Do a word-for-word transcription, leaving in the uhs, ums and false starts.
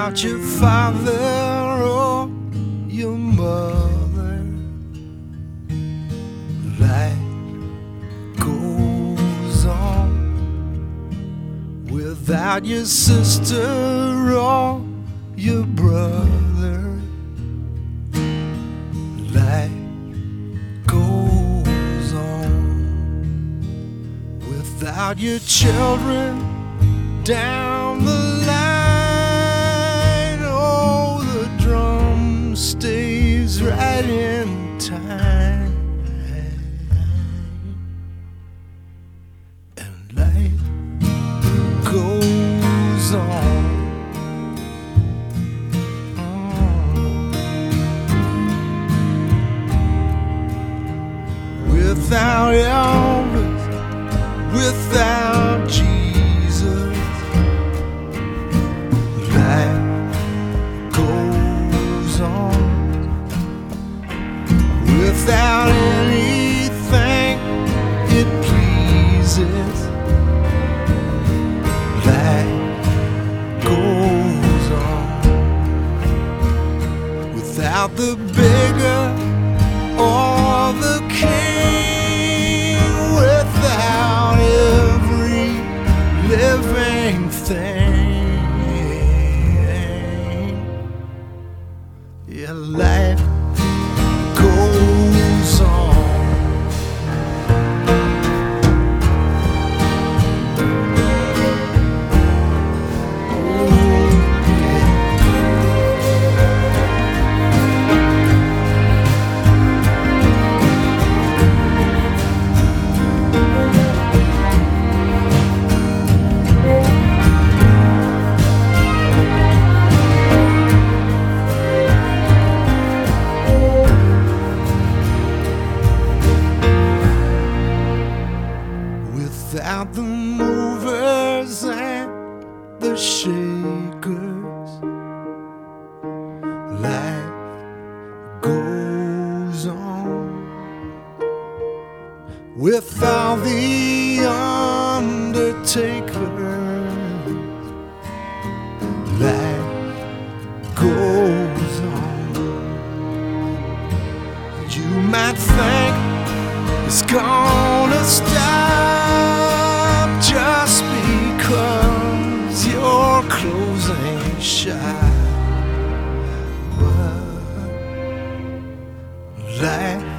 without your father or your mother. Life goes on without your sister or your brother. Life goes on without your children down the line. Oh, the drum stays right in time, and life goes on. Without Elvis, without Jesus, life goes on. Without anything it pleases, life goes on. Without the beggar or the king, without every living thing, yeah, life goes on. Without the movers and the shakers, life goes on. Without the undertaker, life goes on. You might think it's gonna stop just because your clothes ain't shy, but life